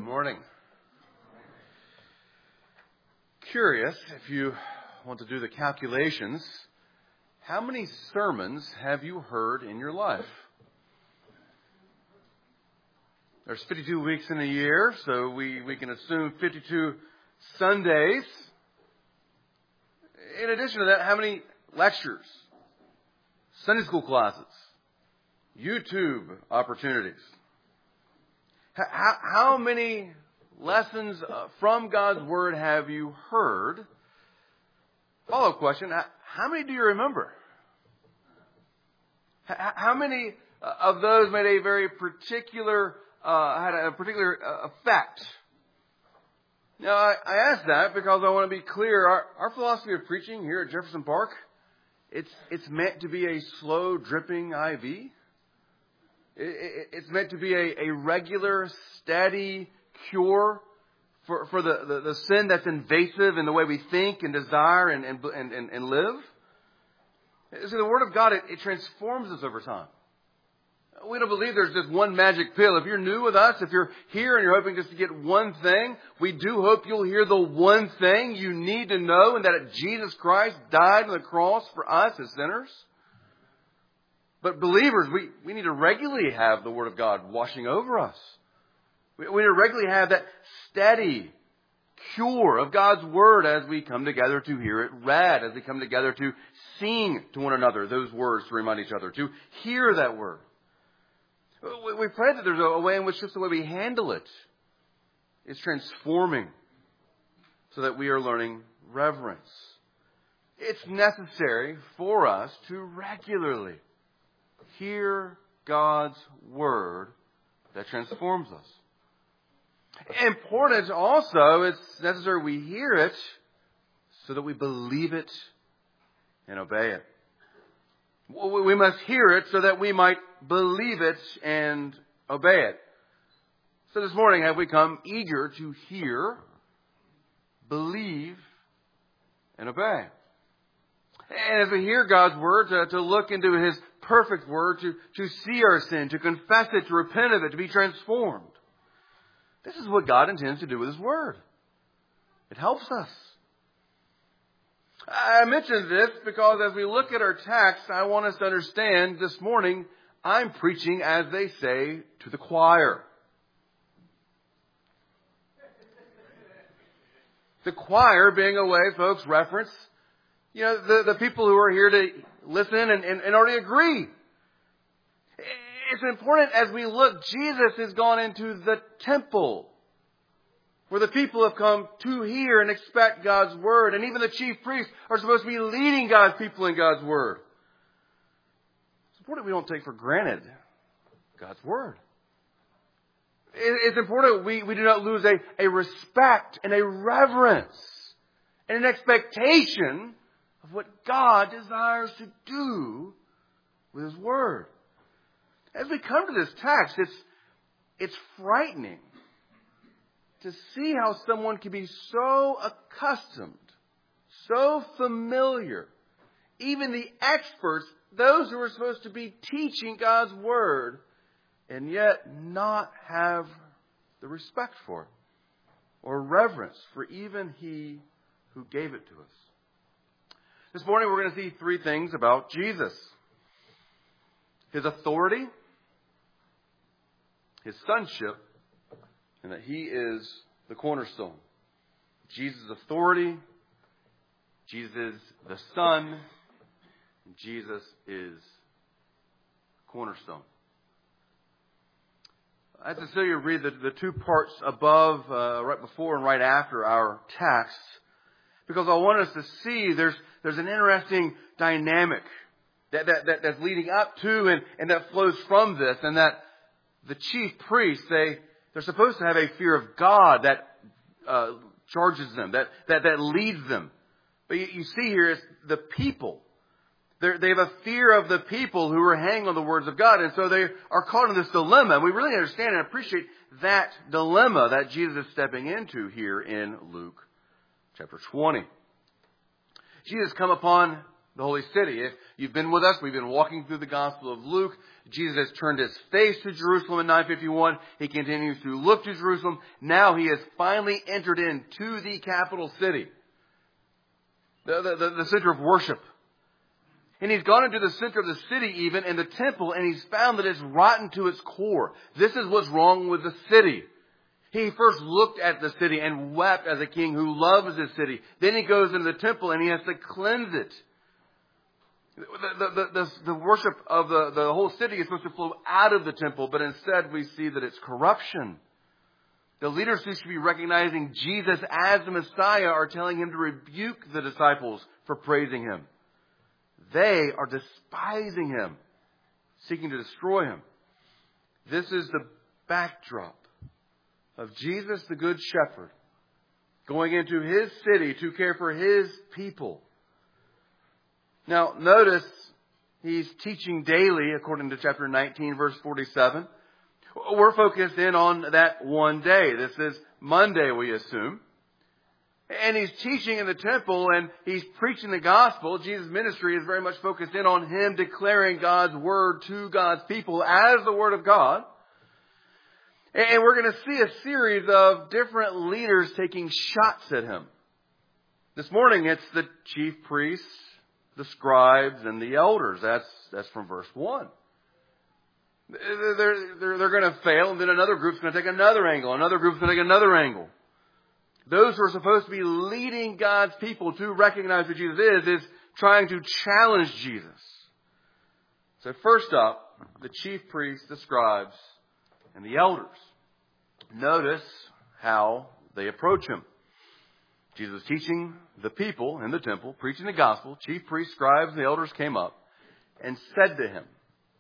morning. Curious, if you want to do the calculations, how many sermons have you heard in your life? There's 52 weeks in a year, so we can assume 52 Sundays. In addition to that, how many lectures, Sunday school classes, YouTube opportunities? How many lessons from God's Word have you heard? Follow-up question, how many do you remember? How many of those made a very particular, had a particular effect? Now, I ask that because I want to be clear. Our philosophy of preaching here at Jefferson Park, it's meant to be a slow dripping IV. It's meant to be a regular, steady cure for the sin that's invasive in the way we think and desire and live. See, the Word of God, it transforms us over time. We don't believe there's just one magic pill. If you're new with us, if you're here and you're hoping just to get one thing, we do hope you'll hear the one thing you need to know, and that Jesus Christ died on the cross for us as sinners. But believers, we need to regularly have the Word of God washing over us. We need to regularly have that steady cure of God's Word as we come together to hear it read, as we come together to sing to one another those words to remind each other, to hear that Word. We pray that there's a way in which just the way we handle it is transforming so that we are learning reverence. It's necessary for us to regularly hear God's Word that transforms us. Important also, it's necessary we hear it so that we believe it and obey it. We must hear it so that we might believe it and obey it. So this morning, have we come eager to hear, believe, and obey? And as we hear God's Word, to look into His perfect Word, to see our sin, to confess it, to repent of it, to be transformed. This is what God intends to do with His Word. It helps us. I mentioned this because as we look at our text, I want us to understand this morning, I'm preaching, as they say, to the choir. The choir being a way folks reference, the people who are here to listen and already agree. It's important as we look, Jesus has gone into the temple where the people have come to hear and expect God's Word. And even the chief priests are supposed to be leading God's people in God's Word. It's important we don't take for granted God's Word. It's important we do not lose a respect and a reverence and an expectation of what God desires to do with His Word. As we come to this text, it's frightening to see how someone can be so accustomed, so familiar, even the experts, those who are supposed to be teaching God's Word, and yet not have the respect for it or reverence for even He who gave it to us. This morning we're going to see three things about Jesus. His authority, His sonship, and that He is the cornerstone. Jesus' authority, Jesus is the Son, and Jesus is cornerstone. I had Cecilia read the two parts above, right before and right after our text, because I want us to see there's an interesting dynamic that's leading up to and that flows from this, and that the chief priests, they're supposed to have a fear of God that charges them, that leads them. But you see here is the people. They have a fear of the people who are hanging on the words of God. And so they are caught in this dilemma. And we really understand and appreciate that dilemma that Jesus is stepping into here in Luke chapter 20. Jesus come upon the holy city. If you've been with us, we've been walking through the Gospel of Luke. Jesus has turned his face to Jerusalem in 951. He continues to look to Jerusalem. Now he has finally entered into the capital city, the center of worship. And he's gone into the center of the city even, in the temple, and he's found that it's rotten to its core. This is what's wrong with the city. He first looked at the city and wept as a king who loves his city. Then he goes into the temple and he has to cleanse it. The worship of the whole city is supposed to flow out of the temple, but instead we see that it's corruption. The leaders who should be recognizing Jesus as the Messiah are telling him to rebuke the disciples for praising him. They are despising him, seeking to destroy him. This is the backdrop of Jesus, the Good Shepherd, going into his city to care for his people. Now, notice he's teaching daily, according to chapter 19, verse 47. We're focused in on that one day. This is Monday, we assume. And he's teaching in the temple and he's preaching the gospel. Jesus' ministry is very much focused in on him declaring God's word to God's people as the word of God. And we're going to see a series of different leaders taking shots at him. This morning it's the chief priests, the scribes, and the elders. That's from verse 1. They're going to fail, and then another group's going to take another angle. Another group's going to take another angle. Those who are supposed to be leading God's people to recognize who Jesus is trying to challenge Jesus. So first up, the chief priests, the scribes, and the elders. Notice how they approach him. Jesus is teaching the people in the temple, preaching the gospel. Chief priests, scribes, and the elders came up and said to him,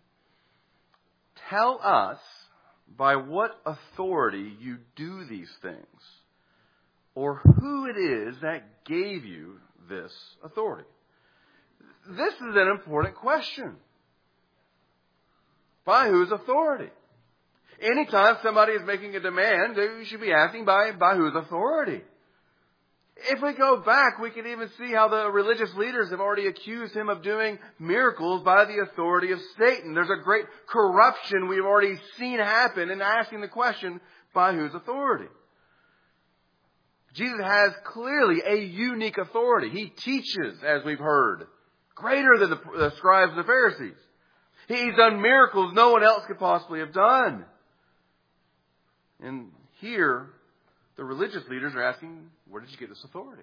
"Tell us by what authority you do these things, or who it is that gave you this authority." This is an important question. By whose authority? Anytime somebody is making a demand, you should be asking by whose authority. If we go back, we can even see how the religious leaders have already accused him of doing miracles by the authority of Satan. There's a great corruption we've already seen happen in asking the question, by whose authority? Jesus has clearly a unique authority. He teaches, as we've heard, greater than the scribes and the Pharisees. He's done miracles no one else could possibly have done. And here, the religious leaders are asking, where did you get this authority?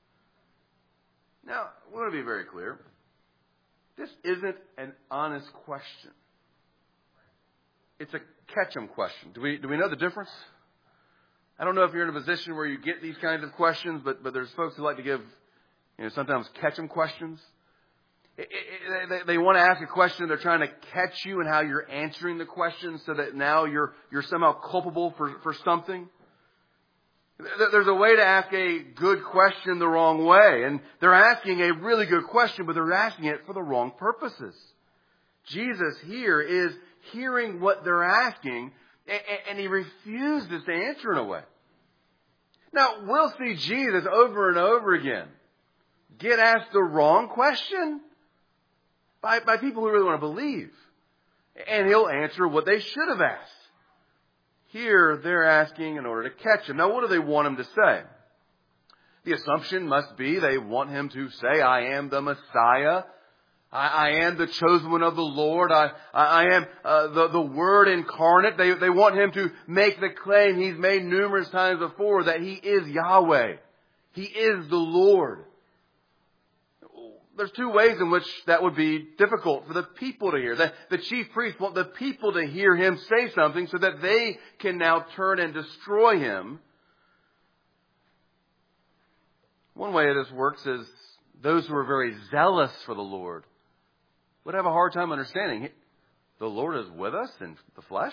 Now, we want to be very clear. This isn't an honest question. It's a catch-em question. Do we know the difference? I don't know if you're in a position where you get these kinds of questions, but there's folks who like to give, sometimes catch-em questions. They want to ask a question. They're trying to catch you in how you're answering the question so that now you're somehow culpable for something. There's a way to ask a good question the wrong way. And they're asking a really good question, but they're asking it for the wrong purposes. Jesus here is hearing what they're asking, and he refuses to answer in a way. Now, we'll see Jesus over and over again get asked the wrong question by people who really want to believe. And he'll answer what they should have asked. Here, they're asking in order to catch him. Now, what do they want him to say? The assumption must be they want him to say, "I am the Messiah. I am the chosen one of the Lord. I am the Word incarnate." They want him to make the claim he's made numerous times before, that he is Yahweh. He is the Lord. There's two ways in which that would be difficult for the people to hear. The chief priests want the people to hear him say something so that they can now turn and destroy him. One way this works is those who are very zealous for the Lord would have a hard time understanding. The Lord is with us in the flesh.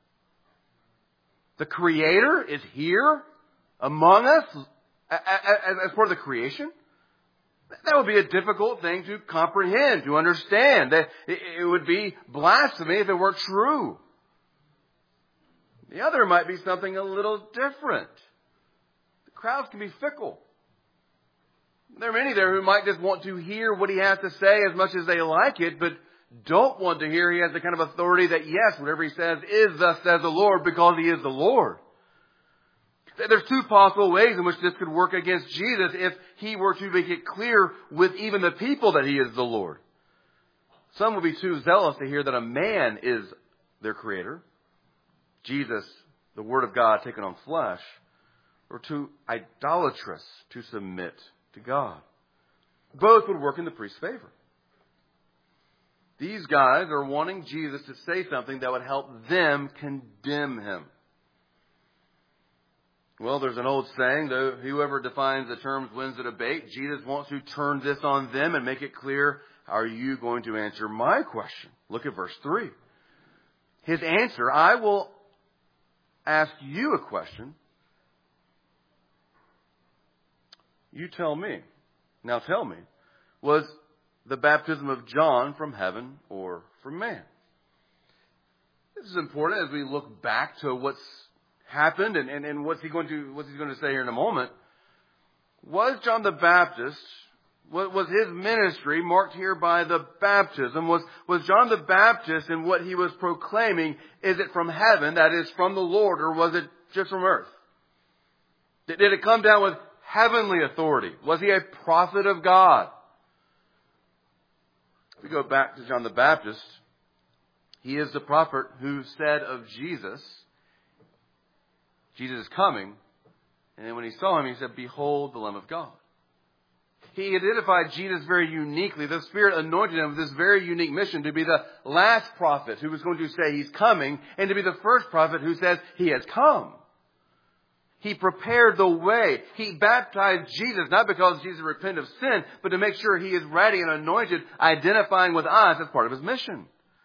The Creator is here among us as part of the creation. That would be a difficult thing to comprehend, to understand. That it would be blasphemy if it weren't true. The other might be something a little different. The crowds can be fickle. There are many there who might just want to hear what he has to say as much as they like it, but don't want to hear he has the kind of authority that, yes, whatever he says is thus says the Lord because he is the Lord. There's two possible ways in which this could work against Jesus if he were to make it clear with even the people that he is the Lord. Some will be too zealous to hear that a man is their creator, Jesus, the Word of God taken on flesh, or too idolatrous to submit to God. Both would work in the priest's favor. These guys are wanting Jesus to say something that would help them condemn him. Well, there's an old saying, though, whoever defines the terms wins the debate. Jesus wants to turn this on them and make it clear, are you going to answer my question? Look at verse 3. His answer, I will ask you a question. You tell me. Now tell me, was the baptism of John from heaven or from man? This is important as we look back to what's happened and what's he's going to say here in a moment. Was John the Baptist, was his ministry marked here by the baptism? Was John the Baptist and what he was proclaiming, is it from heaven, that is from the Lord, or was it just from earth? Did it come down with heavenly authority? Was he a prophet of God? If we go back to John the Baptist, he is the prophet who said of Jesus, Jesus is coming. And then when he saw him, he said, behold the Lamb of God. He identified Jesus very uniquely. The Spirit anointed him with this very unique mission to be the last prophet who was going to say he's coming, and to be the first prophet who says he has come. He prepared the way. He baptized Jesus, not because Jesus repented of sin, but to make sure he is ready and anointed, identifying with us as part of his mission.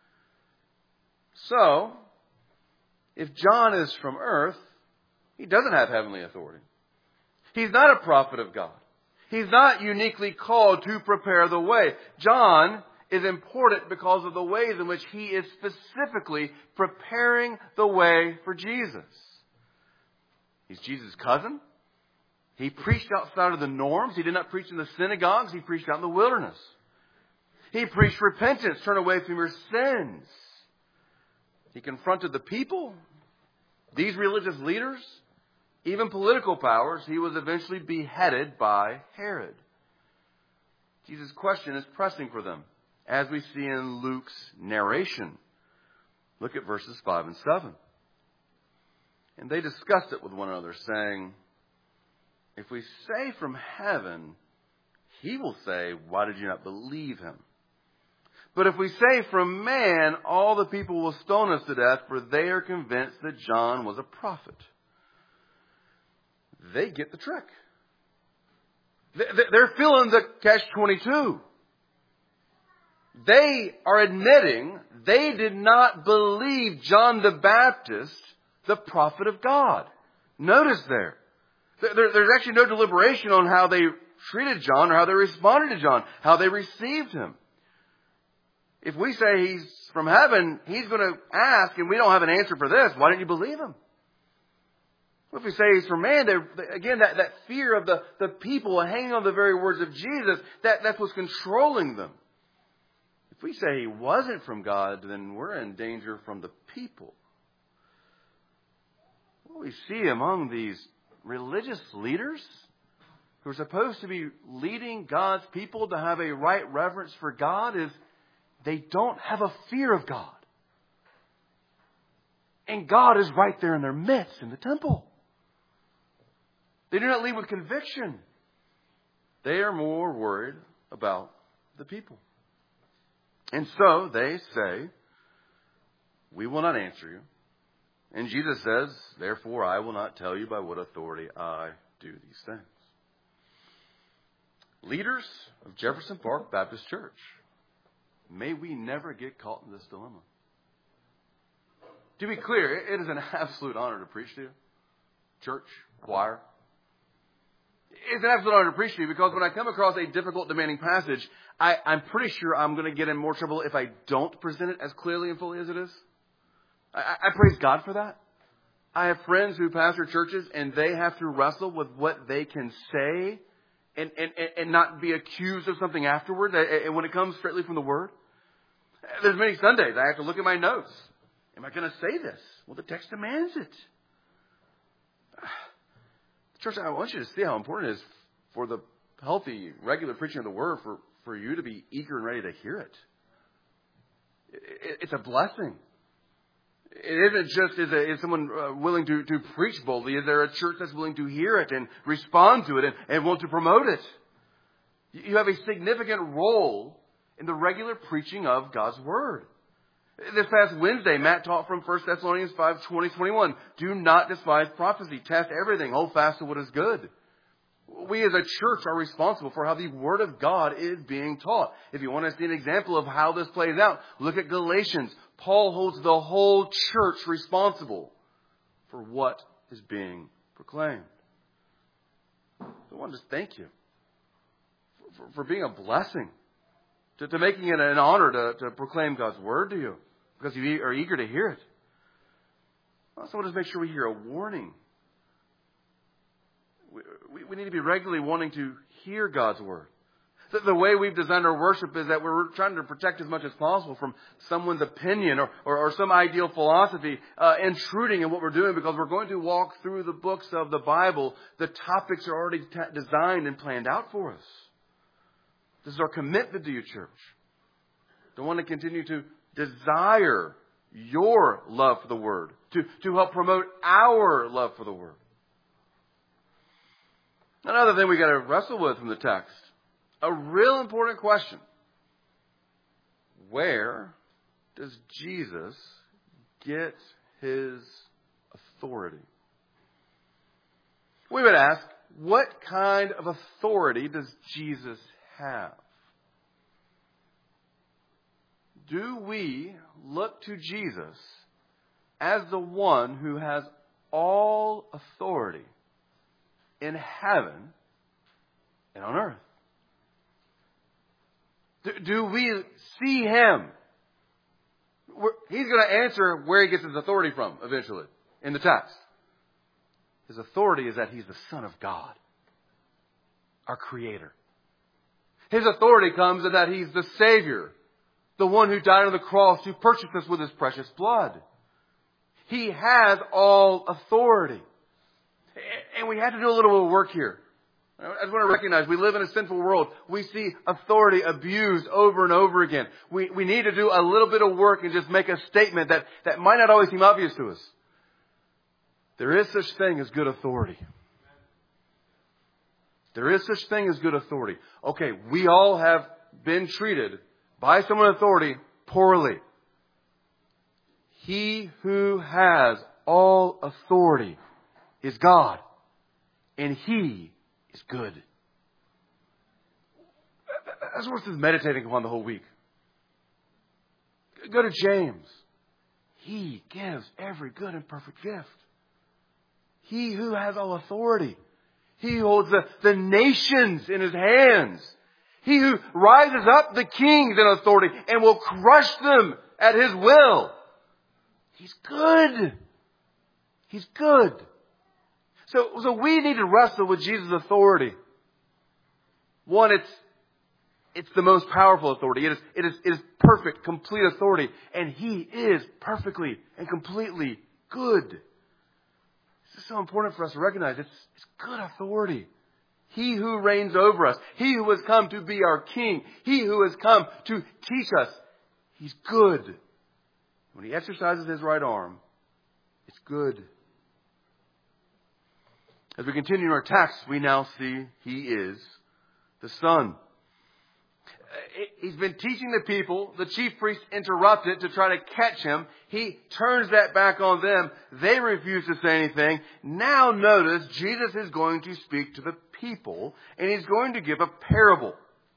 So, if John is from earth, he doesn't have heavenly authority. He's not a prophet of God. He's not uniquely called to prepare the way. John is important because of the ways in which he is specifically preparing the way for Jesus. He's Jesus' cousin. He preached outside of the norms. He did not preach in the synagogues. He preached out in the wilderness. He preached repentance, turn away from your sins. He confronted the people, these religious leaders, even political powers. He was eventually beheaded by Herod. Jesus' question is pressing for them, as we see in Luke's narration. Look at verses 5 and 7. And they discussed it with one another, saying, if we say from heaven, he will say, why did you not believe him? But if we say from man, all the people will stone us to death, for they are convinced that John was a prophet. They get the trick. They're feeling the catch-22. They are admitting they did not believe John the Baptist, the prophet of God. Notice there. There's actually no deliberation on how they treated John or how they responded to John, how they received him. If we say he's from heaven, he's going to ask, and we don't have an answer for this, why didn't you believe him? Well, if we say he's from man, again, that fear of the people hanging on the very words of Jesus, that's what's controlling them. If we say he wasn't from God, then we're in danger from the people. What we see among these religious leaders who are supposed to be leading God's people to have a right reverence for God is they don't have a fear of God. And God is right there in their midst in the temple. They do not lead with conviction. They are more worried about the people. And so they say, we will not answer you. And Jesus says, therefore I will not tell you by what authority I do these things. Leaders of Jefferson Park Baptist Church, may we never get caught in this dilemma. To be clear, it is an absolute honor to preach to you. Church, choir. It's an absolute honor to preach to you because when I come across a difficult, demanding passage, I'm pretty sure I'm going to get in more trouble if I don't present it as clearly and fully as it is. I praise God for that. I have friends who pastor churches and they have to wrestle with what they can say and not be accused of something afterwards and when it comes straightly from the Word? There's many Sundays I have to look at my notes. Am I going to say this? Well, the text demands it. Church, I want you to see how important it is for the healthy, regular preaching of the Word for you to be eager and ready to hear it. It's a blessing. It isn't just is someone willing to preach boldly. Is there a church that's willing to hear it and respond to it and want to promote it? You have a significant role in the regular preaching of God's Word. This past Wednesday, Matt taught from 1 Thessalonians 5:20-21. Do not despise prophecy. Test everything. Hold fast to what is good. We as a church are responsible for how the Word of God is being taught. If you want to see an example of how this plays out, look at Galatians. Paul holds the whole church responsible for what is being proclaimed. So I want to just thank you for being a blessing, to making it an honor to proclaim God's Word to you, because you are eager to hear it. I also want to make sure we hear a warning. We need to be regularly wanting to hear God's Word. The way we've designed our worship is that we're trying to protect as much as possible from someone's opinion or some ideal philosophy intruding in what we're doing, because we're going to walk through the books of the Bible. The topics are already designed and planned out for us. This is our commitment to you, church. To want to continue to desire your love for the Word, to help promote our love for the Word. Another thing we got to wrestle with from the text, a real important question. Where does Jesus get his authority? We would ask, what kind of authority does Jesus have? Do we look to Jesus as the one who has all authority in heaven and on earth? Do we see him? He's going to answer where he gets his authority from eventually in the text. His authority is that he's the Son of God, our Creator. His authority comes in that he's the Savior, the one who died on the cross to purchase us with his precious blood. He has all authority. And we have to do a little bit of work here. I just want to recognize we live in a sinful world. We see authority abused over and over again. We need to do a little bit of work and just make a statement that might not always seem obvious to us. There is such thing as good authority. There is such thing as good authority. Okay, we all have been treated by someone in authority poorly. He who has all authority is God, and He is good. That's what this is meditating upon the whole week. Go to James. He gives every good and perfect gift. He who has all authority. He holds the nations in His hands. He who rises up the kings in authority and will crush them at His will. He's good. He's good. So we need to wrestle with Jesus' authority. One, it's the most powerful authority. It is perfect, complete authority. And He is perfectly and completely good. This is so important for us to recognize. It's good authority. He who reigns over us. He who has come to be our King. He who has come to teach us. He's good. When He exercises His right arm, it's good. As we continue in our text, we now see He is the Son. He's been teaching the people. The chief priests interrupt it to try to catch Him. He turns that back on them. They refuse to say anything. Now notice, Jesus is going to speak to the people, and He's going to give a parable.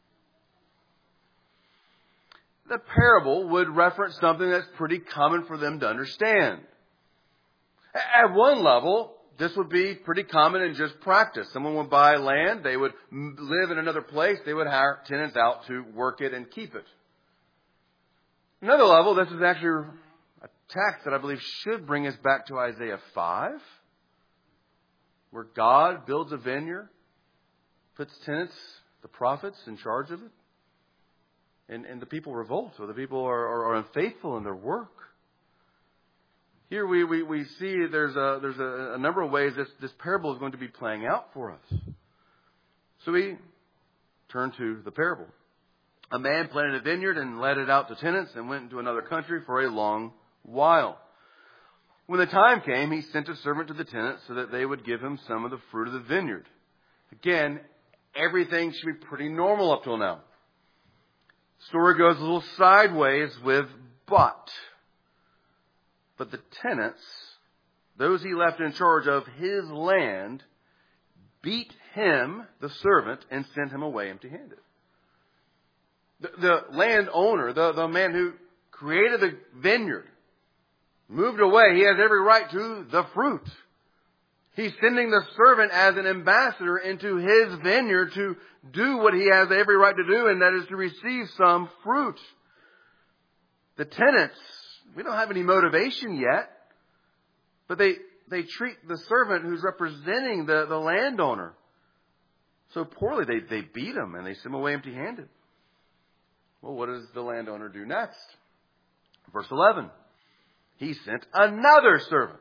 The parable would reference something that's pretty common for them to understand. At one level, this would be pretty common in just practice. Someone would buy land. They would live in another place. They would hire tenants out to work it and keep it. Another level, this is actually a text that I believe should bring us back to Isaiah 5, where God builds a vineyard puts tenants, the prophets, in charge of it. And the people revolt, or the people are unfaithful in their work. Here we see there's a number of ways this parable is going to be playing out for us. So we turn to the parable. A man planted a vineyard and let it out to tenants and went into another country for a long while. When the time came, he sent a servant to the tenants so that they would give him some of the fruit of the vineyard. Again, everything should be pretty normal up till now. Story goes a little sideways with but. But the tenants, those he left in charge of his land, beat him, the servant, and sent him away empty-handed. The landowner, the man who created the vineyard, moved away. He has every right to the fruit. He's sending the servant as an ambassador into his vineyard to do what he has every right to do, and that is to receive some fruit. The tenants, we don't have any motivation yet, but they treat the servant who's representing the landowner so poorly. They beat him and they send him away empty-handed. Well, what does the landowner do next? Verse 11. He sent another servant.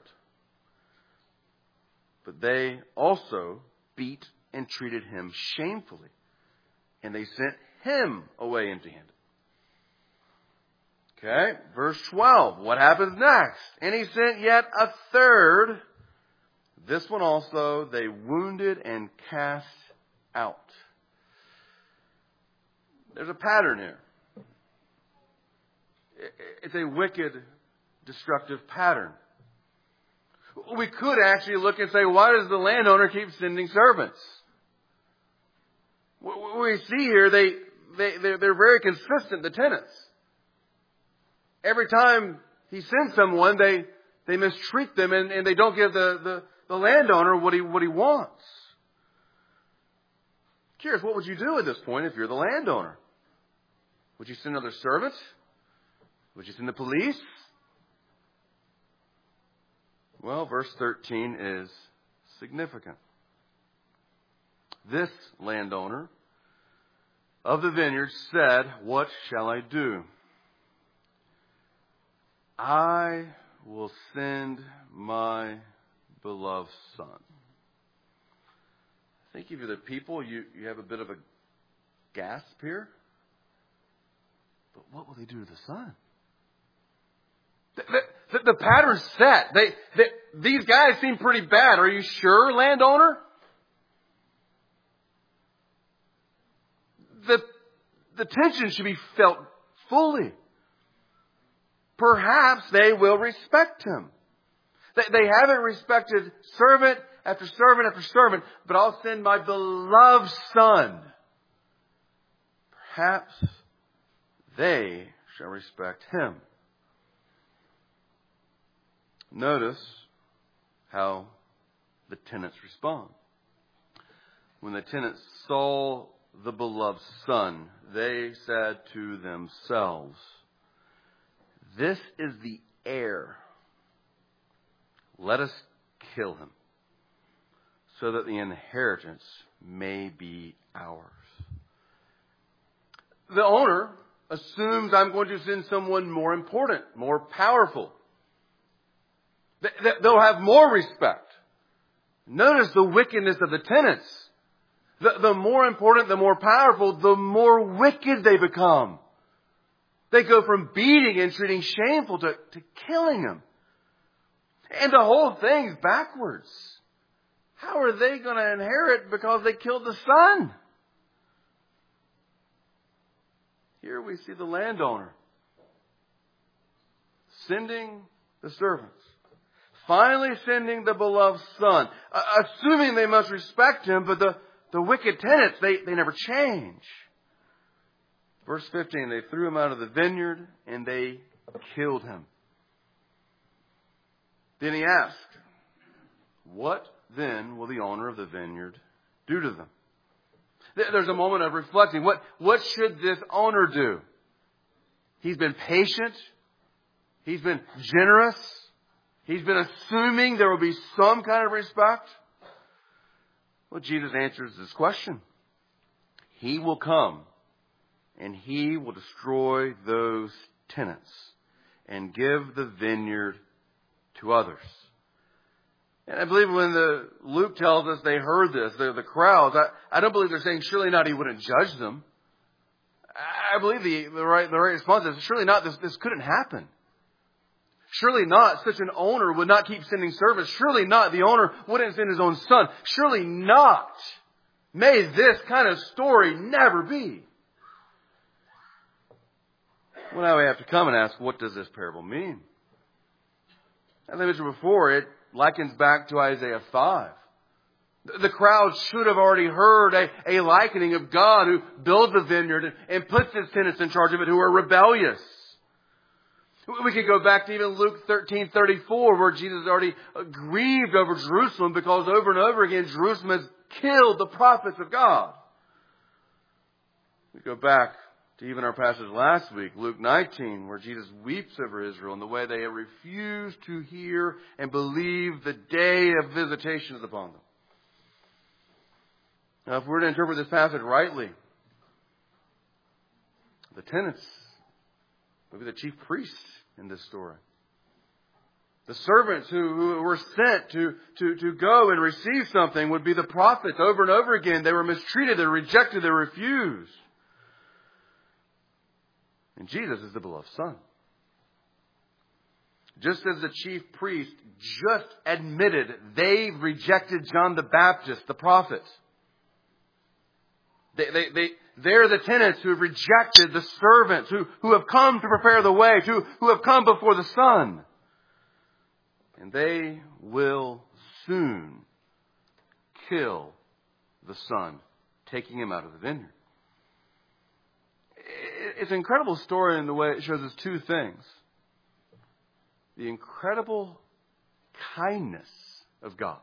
But they also beat and treated him shamefully. And they sent him away empty-handed. Okay, verse 12. What happens next? And he sent yet a third. This one also they wounded and cast out. There's a pattern here. It's a wicked, destructive pattern. We could actually look and say, why does the landowner keep sending servants? We see here they're very consistent, the tenants. Every time he sends someone, they mistreat them and they don't give the landowner what he wants. Curious, what would you do at this point if you're the landowner? Would you send another servant? Would you send the police? Well, verse 13 is significant. This landowner of the vineyard said, "What shall I do? I will send my beloved son." I think if you're the people, you have a bit of a gasp here. But what will they do to the son? The pattern's set. These guys seem pretty bad. Are you sure, landowner? The tension should be felt fully. Perhaps they will respect him. They haven't respected servant after servant after servant, but I'll send my beloved son. Perhaps they shall respect him. Notice how the tenants respond. When the tenants saw the beloved son, they said to themselves, "This is the heir. Let us kill him, so that the inheritance may be ours." The owner assumes I'm going to send someone more important, more powerful. They'll have more respect. Notice the wickedness of the tenants. The more important, the more powerful, the more wicked they become. They go from beating and treating shameful to killing him. And the whole thing's backwards. How are they going to inherit because they killed the son? Here we see the landowner sending the servants. Finally sending the beloved son. Assuming they must respect him, but the wicked tenants, they never change. Verse 15, they threw him out of the vineyard and they killed him. Then he asked, "What then will the owner of the vineyard do to them?" There's a moment of reflecting. What should this owner do? He's been patient. He's been generous. He's been assuming there will be some kind of respect. Well, Jesus answers this question. He will come and He will destroy those tenants and give the vineyard to others. And I believe when Luke tells us they heard this, the crowds, I don't believe they're saying surely not He wouldn't judge them. I believe the right response is surely not, this couldn't happen. Surely not, such an owner would not keep sending servants. Surely not, the owner wouldn't send his own son. Surely not. May this kind of story never be. Well, now we have to come and ask, what does this parable mean? As I mentioned before, it likens back to Isaiah 5. The crowd should have already heard a likening of God who builds the vineyard and puts His tenants in charge of it who are rebellious. We could go back to even Luke 13:34, where Jesus has already grieved over Jerusalem because over and over again Jerusalem has killed the prophets of God. We go back to even our passage last week, Luke 19, where Jesus weeps over Israel and the way they have refused to hear and believe the day of visitation is upon them. Now, if we're to interpret this passage rightly, the tenants would be the chief priests in this story. The servants who were sent to go and receive something would be the prophets over and over again. They were mistreated, they were rejected, they were refused. And Jesus is the beloved Son. Just as the chief priest just admitted they rejected John the Baptist, the prophet. They're the tenants who have rejected the servants, who have come to prepare the way, who have come before the Son. And they will soon kill the Son, taking Him out of the vineyard. It's an incredible story in the way it shows us two things. The incredible kindness of God.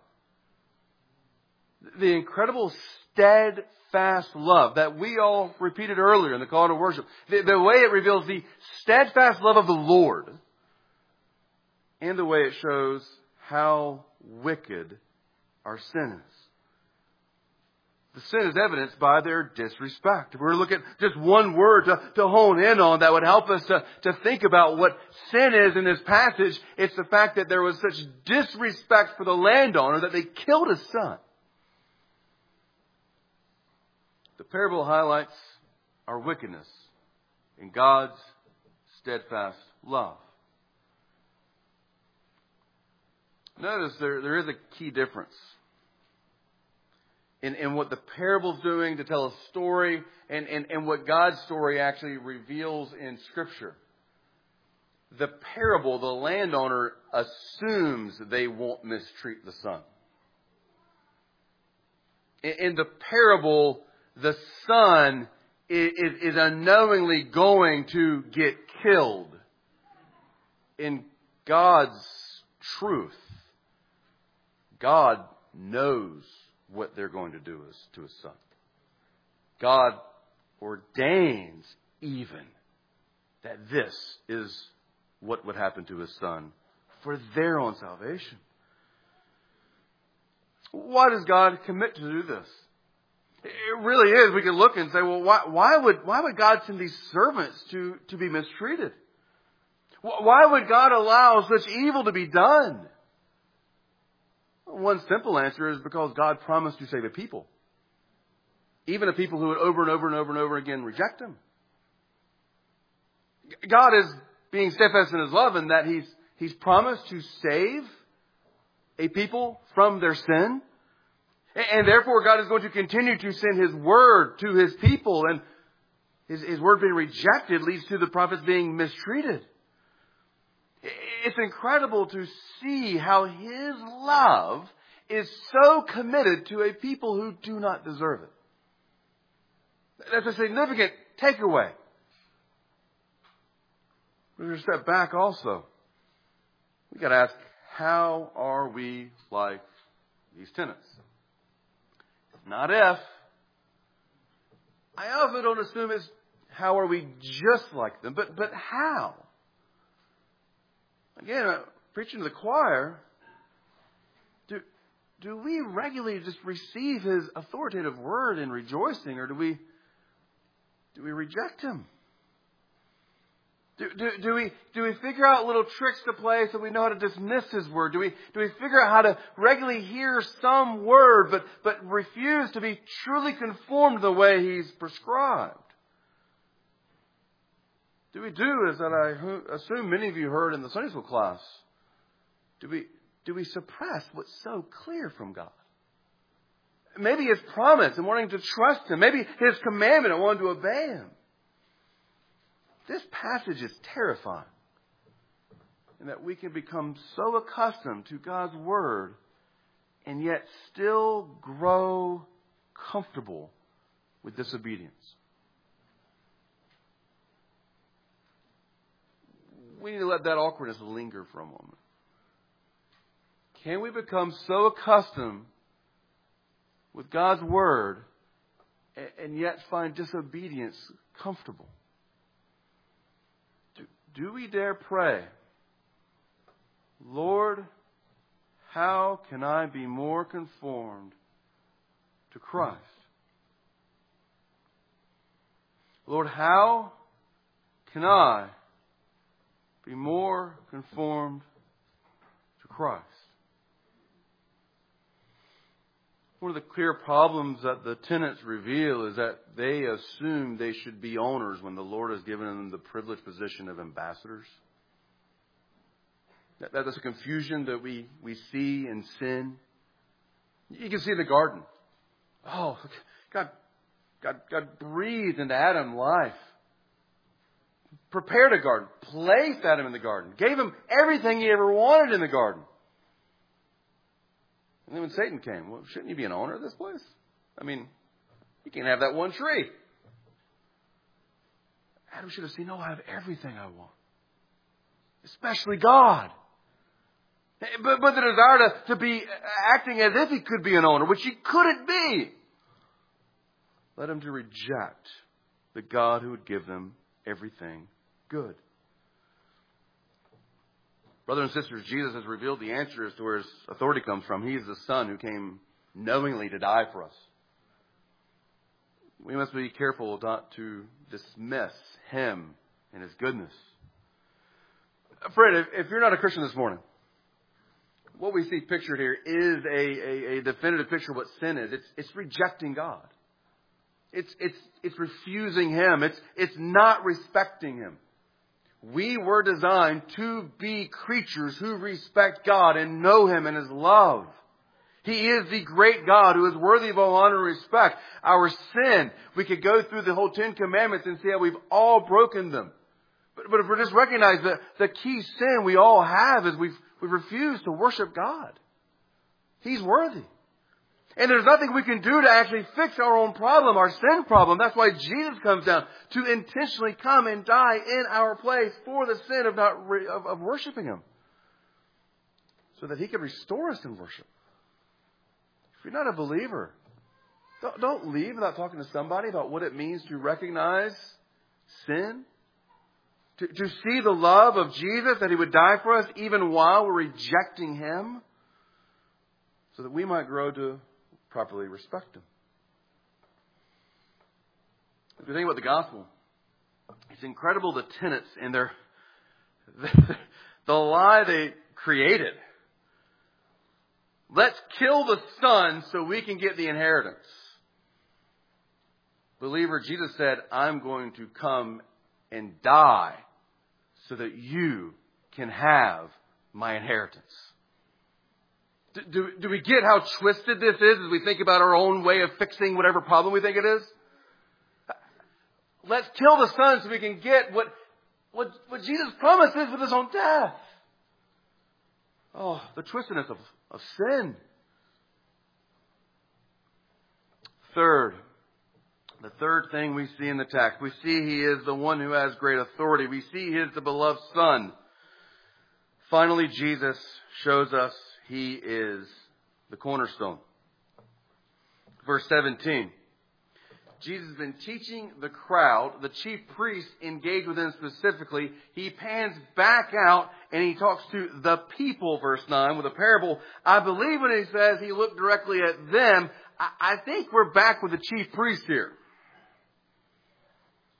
The incredible steadfast love that we all repeated earlier in the call to worship. The way it reveals the steadfast love of the Lord. And the way it shows how wicked our sin is. The sin is evidenced by their disrespect. If we were to look at just one word to hone in on that would help us to think about what sin is in this passage, it's the fact that there was such disrespect for the landowner that they killed his son. The parable highlights our wickedness in God's steadfast love. Notice there is a key difference in what the parable's doing to tell a story and what God's story actually reveals in Scripture. The parable, the landowner assumes they won't mistreat the son. In the parable, the son is unknowingly going to get killed. In God's truth, God knows what they're going to do to His son. God ordains even that this is what would happen to His son for their own salvation. Why does God commit to do this? It really is. We can look and say, well, why would God send these servants to be mistreated? Why would God allow such evil to be done? One simple answer is because God promised to save a people. Even a people who would over and over and over and over again reject Him. God is being steadfast in His love in that He's promised to save a people from their sin. And therefore God is going to continue to send His word to His people. And His word being rejected leads to the prophets being mistreated. It's incredible to see how His love is so committed to a people who do not deserve it. That's a significant takeaway. We're going to step back also. We've got to ask, how are we like these tenants? Not if. I also don't assume it's how are we just like them, but how? Again, preaching to the choir, do we regularly just receive His authoritative word in rejoicing, or do we Do we reject Him? Do we figure out little tricks to play so we know how to dismiss His Word? Do we figure out how to regularly hear some word but refuse to be truly conformed to the way He's prescribed? Do we do as that I assume many of you heard in the Sunday school class? Do we suppress what's so clear from God? Maybe His promise and wanting to trust Him. Maybe His commandment and wanting to obey Him. This passage is terrifying in that we can become so accustomed to God's Word and yet still grow comfortable with disobedience. We need to let that awkwardness linger for a moment. Can we become so accustomed with God's Word and yet find disobedience comfortable? Do we dare pray, Lord, how can I be more conformed to Christ? Lord, how can I be more conformed to Christ? One of the clear problems that the tenants reveal is that they assume they should be owners when the Lord has given them the privileged position of ambassadors. That's a confusion that we see in sin. You can see in the garden. Oh, God breathed into Adam life. Prepared a garden. Placed Adam in the garden. Gave him everything he ever wanted in the garden. And then when Satan came, well, shouldn't you be an owner of this place? I mean, you can't have that one tree. Adam should have seen, no, I have everything I want. Especially God. But the desire to be acting as if he could be an owner, which he couldn't be, led him to reject the God who would give them everything good. Brothers and sisters, Jesus has revealed the answer as to where His authority comes from. He is the Son who came knowingly to die for us. We must be careful not to dismiss Him and His goodness. Fred, if you're not a Christian this morning, what we see pictured here is a definitive picture of what sin is. It's rejecting God. It's refusing Him. It's not respecting Him. We were designed to be creatures who respect God and know Him and His love. He is the great God who is worthy of all honor and respect. Our sin, we could go through the whole 10 Commandments and see how we've all broken them. But if we just recognize the key sin we all have is we've refused to worship God. He's worthy. And there's nothing we can do to actually fix our own problem, our sin problem. That's why Jesus comes down to intentionally come and die in our place for the sin of worshiping Him, so that He can restore us in worship. If you're not a believer, don't leave without talking to somebody about what it means to recognize sin, to see the love of Jesus, that He would die for us even while we're rejecting Him, so that we might grow to properly respect Him. If you think about the gospel, it's incredible the tenets and the lie they created. Let's kill the Son so we can get the inheritance. Believer, Jesus said, I'm going to come and die so that you can have my inheritance. Do we get how twisted this is as we think about our own way of fixing whatever problem we think it is? Let's kill the Son so we can get what Jesus promises with His own death. Oh, the twistedness of sin. The third thing we see in the text, we see He is the one who has great authority. We see He is the beloved Son. Finally, Jesus shows us He is the cornerstone. Verse 17. Jesus has been teaching the crowd. The chief priests engage with Him specifically. He pans back out and He talks to the people, verse 9, with a parable. I believe when He says He looked directly at them, I think we're back with the chief priests here.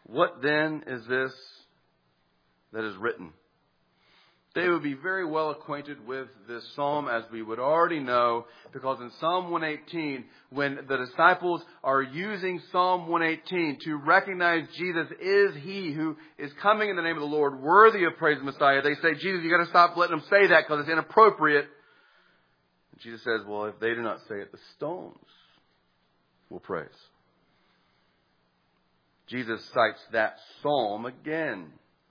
What then is this that is written? They would be very well acquainted with this psalm, as we would already know, because in Psalm 118, when the disciples are using Psalm 118 to recognize Jesus is He who is coming in the name of the Lord, worthy of praise, Messiah, they say, Jesus, you got to stop letting them say that because it's inappropriate. And Jesus says, well, if they do not say it, the stones will praise. Jesus cites that psalm again.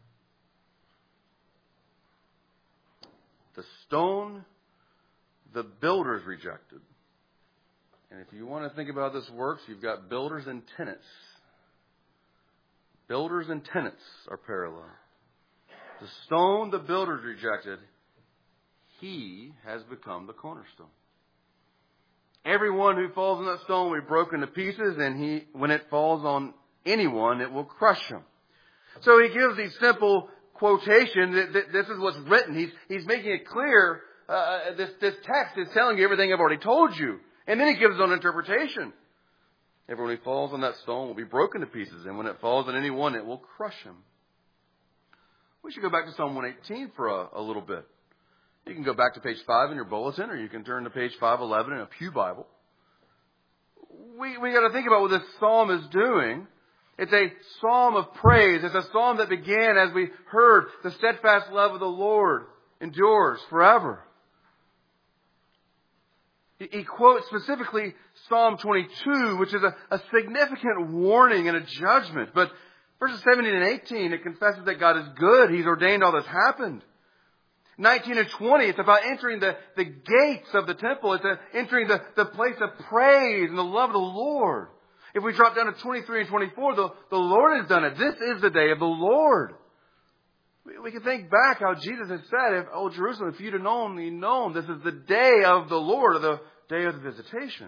The stone the builders rejected. And if you want to think about how this works, you've got builders and tenants. Builders and tenants are parallel. The stone the builders rejected, He has become the cornerstone. Everyone who falls on that stone will be broken to pieces, and when it falls on anyone, it will crush him. So he gives these simple quotation that this is what's written. He's making it clear. This text is telling you everything I've already told you. And then he gives his own interpretation. Everyone who falls on that stone will be broken to pieces. And when it falls on anyone, it will crush him. We should go back to Psalm 118 for a little bit. You can go back to page 5 in your bulletin, or you can turn to page 511 in a pew Bible. We got to think about what this psalm is doing. It's a psalm of praise. It's a psalm that began, as we heard, the steadfast love of the Lord endures forever. He quotes specifically Psalm 22, which is a significant warning and a judgment. But verses 17 and 18, it confesses that God is good. He's ordained all that's happened. 19 and 20, it's about entering the gates of the temple. It's entering the place of praise and the love of the Lord. If we drop down to 23 and 24, the Lord has done it. This is the day of the Lord. We can think back how Jesus has said, "Oh, Jerusalem, if you'd have known, this is the day of the Lord, or the day of the visitation."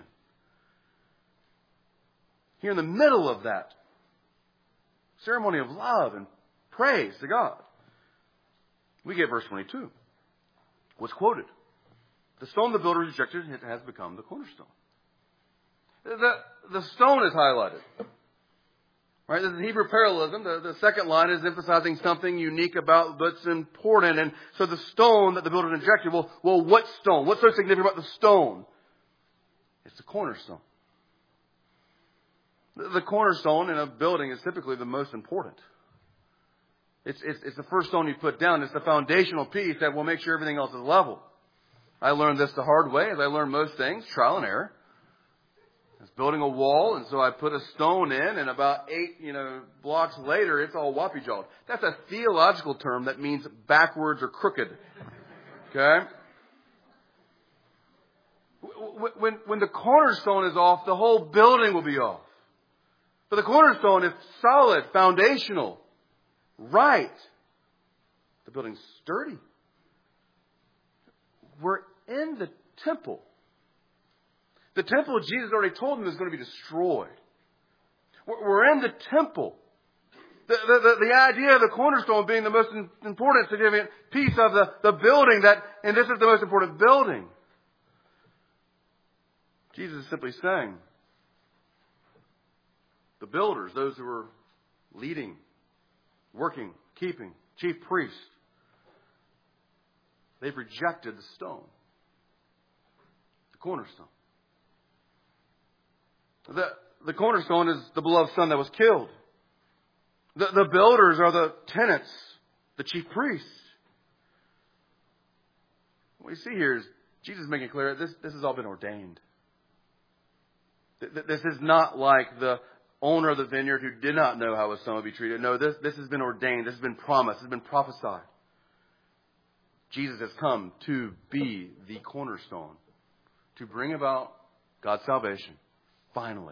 Here in the middle of that ceremony of love and praise to God, we get verse 22. What's quoted? The stone the builders rejected has become the cornerstone. The stone is highlighted. Right? This is Hebrew parallelism. The second line is emphasizing something unique about what's important. And so the stone that the builders rejected, well, what stone? What's so significant about the stone? It's the cornerstone. The cornerstone in a building is typically the most important. It's the first stone you put down. It's the foundational piece that will make sure everything else is level. I learned this the hard way, as I learned most things, trial and error. I was building a wall, and so I put a stone in, and about 8 blocks later, it's all whoppy-jawed. That's a theological term that means backwards or crooked. Okay? When the cornerstone is off, the whole building will be off. But the cornerstone is solid, foundational, right. The building's sturdy. We're in the temple. The temple, Jesus already told them, is going to be destroyed. We're in the temple. The idea of the cornerstone being the most important, significant piece of the building, and this is the most important building. Jesus is simply saying, the builders, those who are leading, working, keeping, chief priests, they've rejected the stone, the cornerstone. The cornerstone is the beloved Son that was killed. The builders are the tenants, the chief priests. What we see here is Jesus making clear this has all been ordained. This is not like the owner of the vineyard who did not know how his son would be treated. No, this has been ordained. This has been promised. This has been prophesied. Jesus has come to be the cornerstone, to bring about God's salvation. Finally.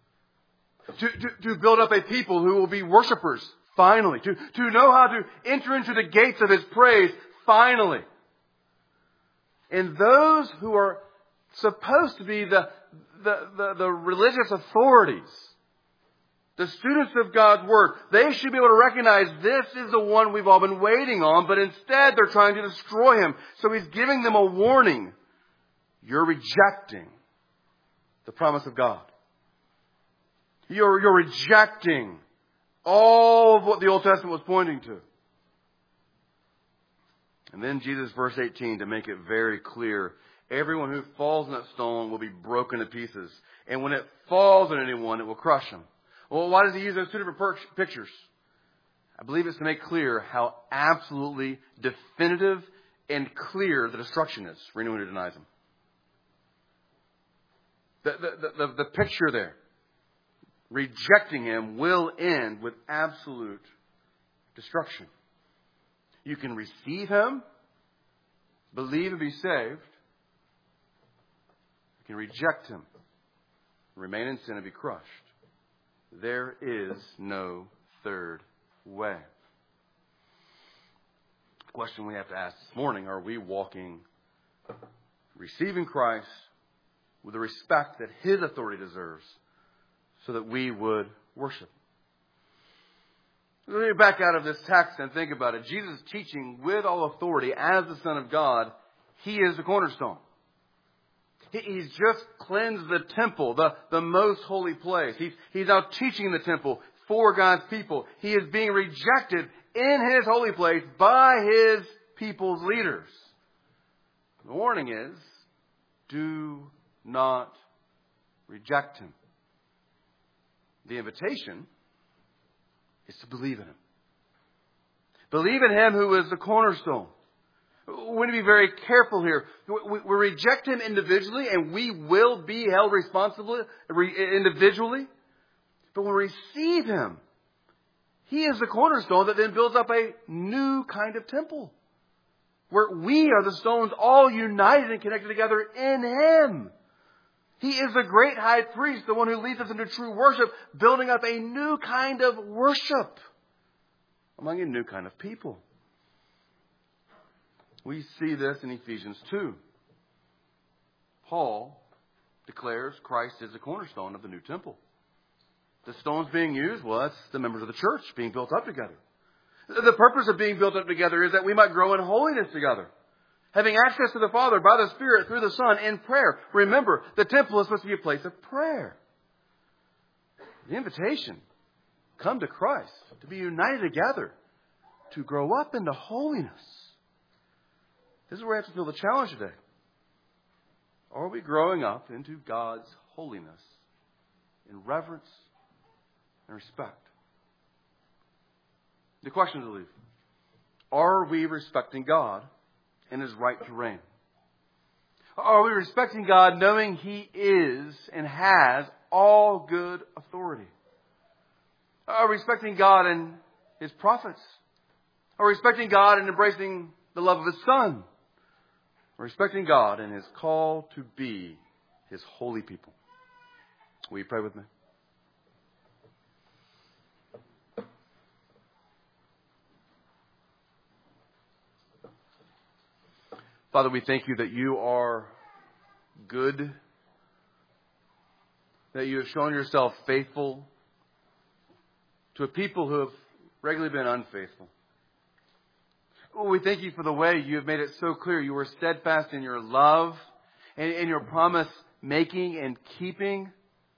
To build up a people who will be worshipers. Finally. To know how to enter into the gates of His praise. Finally. And those who are supposed to be the religious authorities, the students of God's Word, they should be able to recognize this is the one we've all been waiting on, but instead they're trying to destroy Him. So He's giving them a warning. You're rejecting the promise of God. You're rejecting All of what the Old Testament was pointing to. And then Jesus, verse 18, to make it very clear, everyone who falls on that stone will be broken to pieces. And when it falls on anyone, it will crush him. Well, why does he use those two different pictures? I believe it's to make clear how absolutely definitive and clear the destruction is for anyone who denies him. The picture there, rejecting him, will end with absolute destruction. You can receive him, believe and be saved. You can reject him, remain in sin and be crushed. There is no third way. The question we have to ask this morning, are we walking, receiving Christ with the respect that his authority deserves so that we would worship? Let me back out of this text and think about it. Jesus is teaching with all authority as the Son of God. He is the cornerstone. He's just cleansed the temple, the most holy place. He's now teaching the temple for God's people. He is being rejected in his holy place by his people's leaders. The warning is, do not reject him. The invitation is to believe in him. Believe in him who is the cornerstone. We need to be very careful here. We reject him individually, and we will be held responsible individually. But when we receive him, he is the cornerstone that then builds up a new kind of temple, where we are the stones all united and connected together in him. He is the great high priest, the one who leads us into true worship, building up a new kind of worship among a new kind of people. We see this in Ephesians 2. Paul declares Christ is the cornerstone of the new temple. The stones being used, well, that's the members of the church being built up together. The purpose of being built up together is that we might grow in holiness together, having access to the Father by the Spirit through the Son in prayer. Remember, the temple is supposed to be a place of prayer. The invitation, come to Christ, to be united together, to grow up into holiness. This is where we have to feel the challenge today. Are we growing up into God's holiness in reverence and respect? The question to leave. Are we respecting God and his right to reign? Are we respecting God knowing he is and has all good authority? Are we respecting God and his prophets? Are we respecting God and embracing the love of his Son? Are we respecting God and his call to be his holy people? Will you pray with me? Father, we thank you that you are good, that you have shown yourself faithful to a people who have regularly been unfaithful. Oh, we thank you for the way you have made it so clear. You were steadfast in your love and in your promise making and keeping.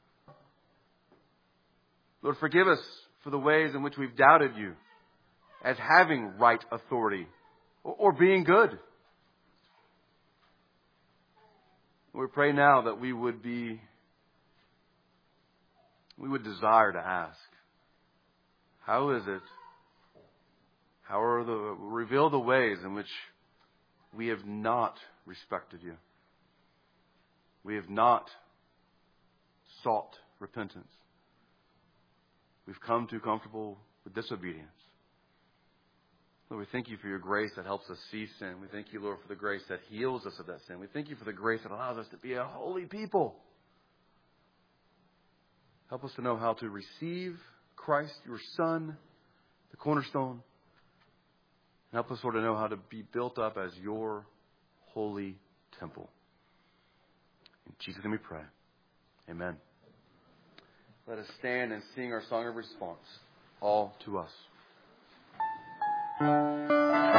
Lord, forgive us for the ways in which we've doubted you as having right authority or being good. We pray now that we would desire to ask, how is it? Reveal the ways in which we have not respected you. We have not sought repentance. We've come too comfortable with disobedience. Lord, we thank you for your grace that helps us see sin. We thank you, Lord, for the grace that heals us of that sin. We thank you for the grace that allows us to be a holy people. Help us to know how to receive Christ, your Son, the cornerstone. And help us, Lord, to know how to be built up as your holy temple. In Jesus' name we pray. Amen. Let us stand and sing our song of response, All to Us.